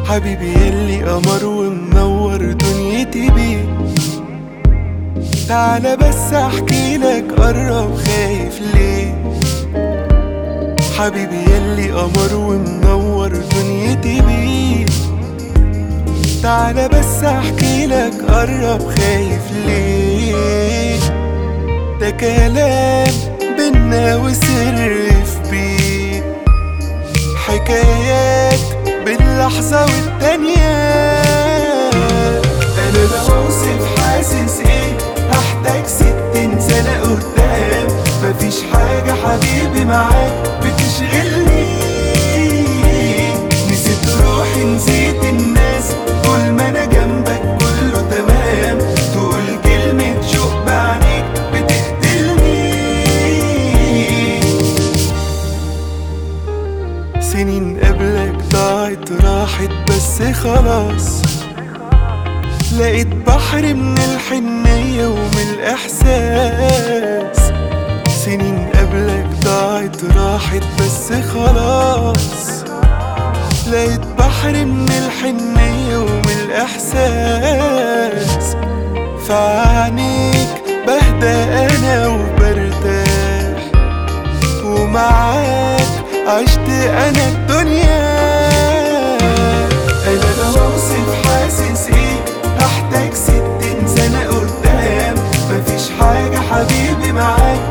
حبيبي يلي قمر ومنور دنيتي بيه. تعالى بس احكي لك، قرب خايف ليه؟ حبيبي يلي قمر ومنور دنيتي بيه. تعالى بس احكي لك، قرب خايف ليه؟ ده كلام بينا وسر في بيه، حكايات باللحظة والتانية. انا لو اوصف حاسس ايه هحتاج 60 سنة قدام. مفيش حاجة حبيبي معاك بتشغلني، نسيت روحي نسيت الناس، طول ما انا جنبك كله تمام. تقول كلمة شوق بعينيك بتقتلني. سنين قبلك ضاعت راحت بس خلاص، لقيت بحر من الحنية ومن الإحساس. سنين قبلك ضاعت راحت بس خلاص، لقيت بحر من الحنية ومن الإحساس. فعنيك بهدى أنا وبرتاح، ومعاك عشت أنا الدنيا. أنا لو أوصف حاسس إيه هحتاج 60 سنة قدام. مفيش حاجة حبيبي معاك